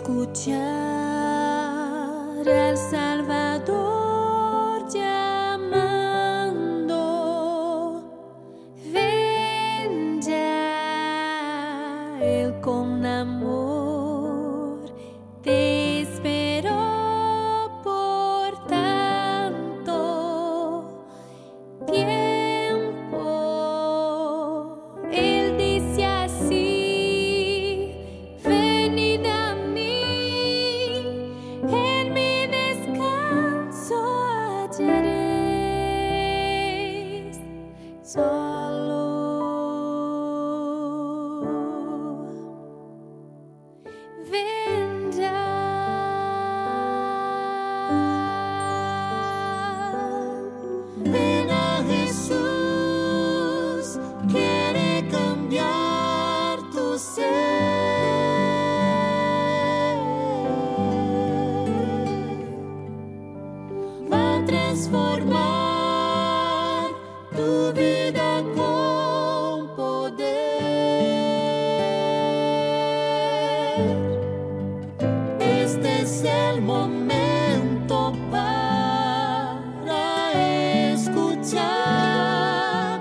escuchar al Salvador llamando. Ven ya, Él con amor te esperó por tanto tiempo. Él dice así: venid a mí, en mi descanso hallaréis. Solo ven ya. Ven a Jesús, quiere cambiar tu ser. Va a transformar tu vida con poder. Este es el momento para escuchar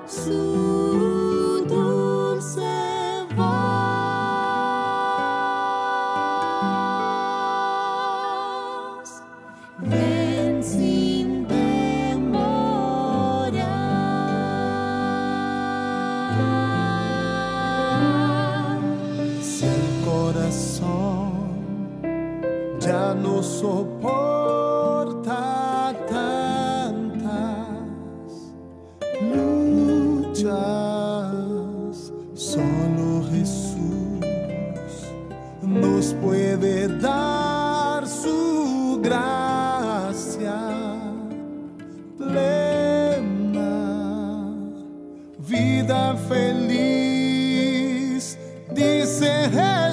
su dulce voz. Ven sin demora. Si el corazón ya no soporta tantas luchas, solo Jesús nos puede dar su gracia plena, vida feliz, dice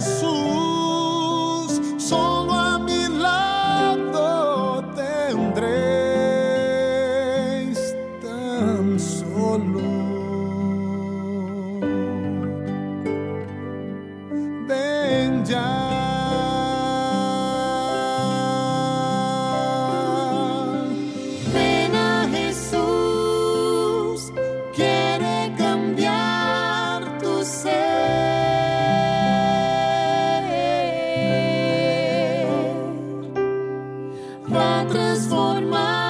Jesús. Solo a mi lado tendréis tan solo. Ven ya. Ven a Jesús, quiere cambiar tu ser. Va a transformar